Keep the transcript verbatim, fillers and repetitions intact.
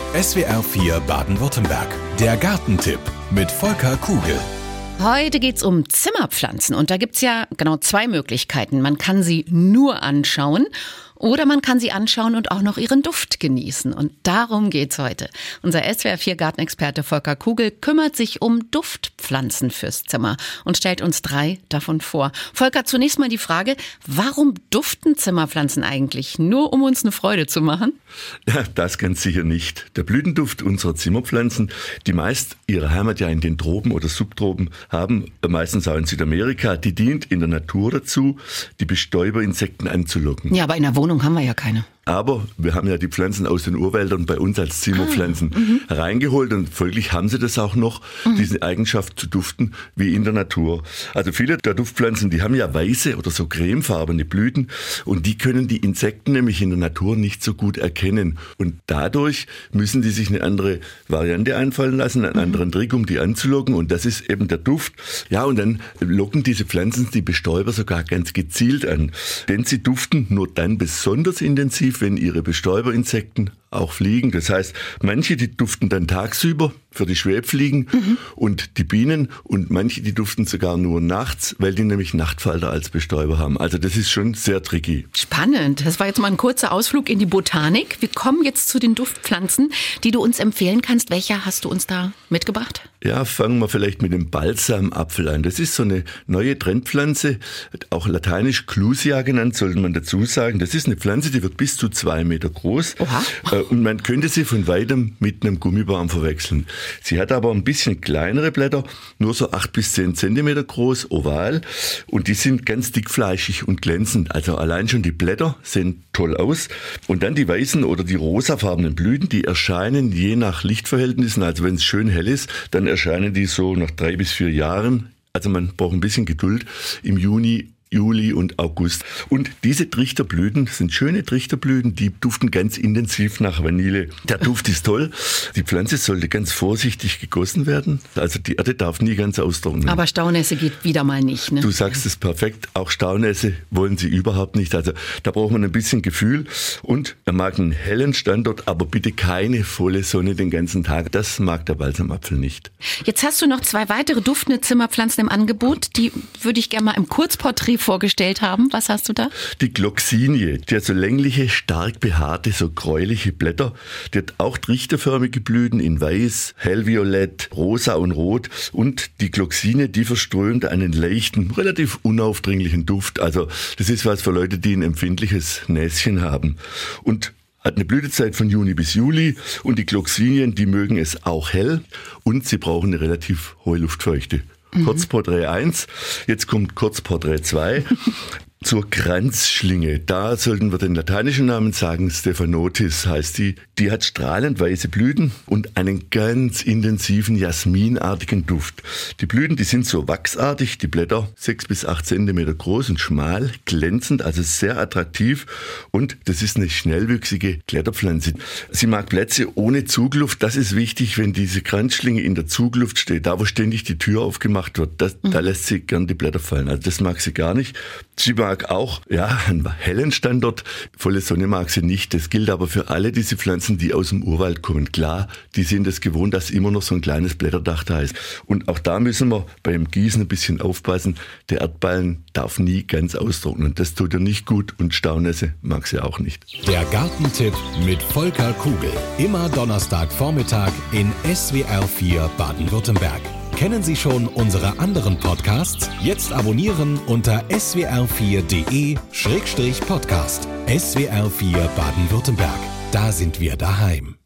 S W R vier Baden-Württemberg. Der Gartentipp mit Volker Kugel. Heute geht's um Zimmerpflanzen und da gibt's ja genau zwei Möglichkeiten. Man kann sie nur anschauen oder man kann sie anschauen und auch noch ihren Duft genießen. Und darum geht's heute. Unser S W R vier Gartenexperte Volker Kugel kümmert sich um Duftpflanzen fürs Zimmer und stellt uns drei davon vor. Volker, zunächst mal die Frage, warum duften Zimmerpflanzen eigentlich? Nur um uns eine Freude zu machen? Ja, das ganz sicher nicht. Der Blütenduft unserer Zimmerpflanzen, die meist ihre Heimat ja in den Tropen oder Subtropen haben, meistens auch in Südamerika, die dient in der Natur dazu, die Bestäuberinsekten anzulocken. Ja, aber in der Wohnung haben wir ja keine. Aber wir haben ja die Pflanzen aus den Urwäldern bei uns als Zimmerpflanzen ah, mhm. reingeholt und folglich haben sie das auch noch, mhm. diese Eigenschaft zu duften wie in der Natur. Also viele der Duftpflanzen, die haben ja weiße oder so cremefarbene Blüten und die können die Insekten nämlich in der Natur nicht so gut erkennen. Und dadurch müssen die sich eine andere Variante einfallen lassen, einen mhm. anderen Trick, um die anzulocken und das ist eben der Duft. Ja, und dann locken diese Pflanzen die Bestäuber sogar ganz gezielt an, denn sie duften nur dann besonders intensiv, wenn ihre Bestäuberinsekten auch fliegen. Das heißt, manche, die duften dann tagsüber für die Schwebfliegen mhm. und die Bienen und manche, die duften sogar nur nachts, weil die nämlich Nachtfalter als Bestäuber haben. Also das ist schon sehr tricky. Spannend. Das war jetzt mal ein kurzer Ausflug in die Botanik. Wir kommen jetzt zu den Duftpflanzen, die du uns empfehlen kannst. Welche hast du uns da mitgebracht? Ja, fangen wir vielleicht mit dem Balsamapfel an. Das ist so eine neue Trendpflanze, auch lateinisch Clusia genannt, sollte man dazu sagen. Das ist eine Pflanze, die wird bis zu zwei Meter groß. Oha. Und man könnte sie von weitem mit einem Gummibaum verwechseln. Sie hat aber ein bisschen kleinere Blätter, nur so acht bis zehn Zentimeter groß, oval. Und die sind ganz dickfleischig und glänzend. Also allein schon die Blätter sehen toll aus. Und dann die weißen oder die rosafarbenen Blüten, die erscheinen je nach Lichtverhältnissen. Also wenn es schön hell ist, dann erscheinen die so nach drei bis vier Jahren. Also man braucht ein bisschen Geduld im Juni, Juli und August. Und diese Trichterblüten sind schöne Trichterblüten, die duften ganz intensiv nach Vanille. Der Duft ist toll. Die Pflanze sollte ganz vorsichtig gegossen werden. Also die Erde darf nie ganz austrocknen. Aber Staunässe geht wieder mal nicht, ne? Du sagst es perfekt. Auch Staunässe wollen sie überhaupt nicht. Also da braucht man ein bisschen Gefühl. Und er mag einen hellen Standort, aber bitte keine volle Sonne den ganzen Tag. Das mag der Balsamapfel nicht. Jetzt hast du noch zwei weitere duftende Zimmerpflanzen im Angebot. Die würde ich gerne mal im Kurzporträt vorgestellt haben. Was hast du da? Die Gloxinie, die hat so längliche, stark behaarte, so gräuliche Blätter. Die hat auch trichterförmige Blüten in weiß, hellviolett, rosa und rot. Und die Gloxinie, die verströmt einen leichten, relativ unaufdringlichen Duft. Also das ist was für Leute, die ein empfindliches Näschen haben. Und hat eine Blütezeit von Juni bis Juli und die Gloxinien, die mögen es auch hell und sie brauchen eine relativ hohe Luftfeuchte. Mhm. Kurzporträt eins, jetzt kommt Kurzporträt zwei. Zur Kranzschlinge, da sollten wir den lateinischen Namen sagen, Stephanotis heißt die. Die hat strahlend weiße Blüten und einen ganz intensiven jasminartigen Duft. Die Blüten, die sind so wachsartig, die Blätter sechs bis acht Zentimeter groß und schmal, glänzend, also sehr attraktiv. Und das ist eine schnellwüchsige Kletterpflanze. Sie mag Plätze ohne Zugluft. Das ist wichtig, wenn diese Kranzschlinge in der Zugluft steht, da wo ständig die Tür aufgemacht wird. Das, mhm. Da lässt sie gern die Blätter fallen. Also das mag sie gar nicht. Sie mag auch ja, einen hellen Standort, volle Sonne mag sie nicht. Das gilt aber für alle diese Pflanzen, die aus dem Urwald kommen. Klar, die sind es gewohnt, dass immer noch so ein kleines Blätterdach da ist. Und auch da müssen wir beim Gießen ein bisschen aufpassen. Der Erdballen darf nie ganz austrocknen. Das tut ihr nicht gut und Staunässe mag sie auch nicht. Der Gartentipp mit Volker Kugel. Immer Donnerstagvormittag in S W R vier Baden-Württemberg. Kennen Sie schon unsere anderen Podcasts? Jetzt abonnieren unter s w r vier punkt d e Schrägstrich Podcast. S W R vier Baden-Württemberg. Da sind wir daheim.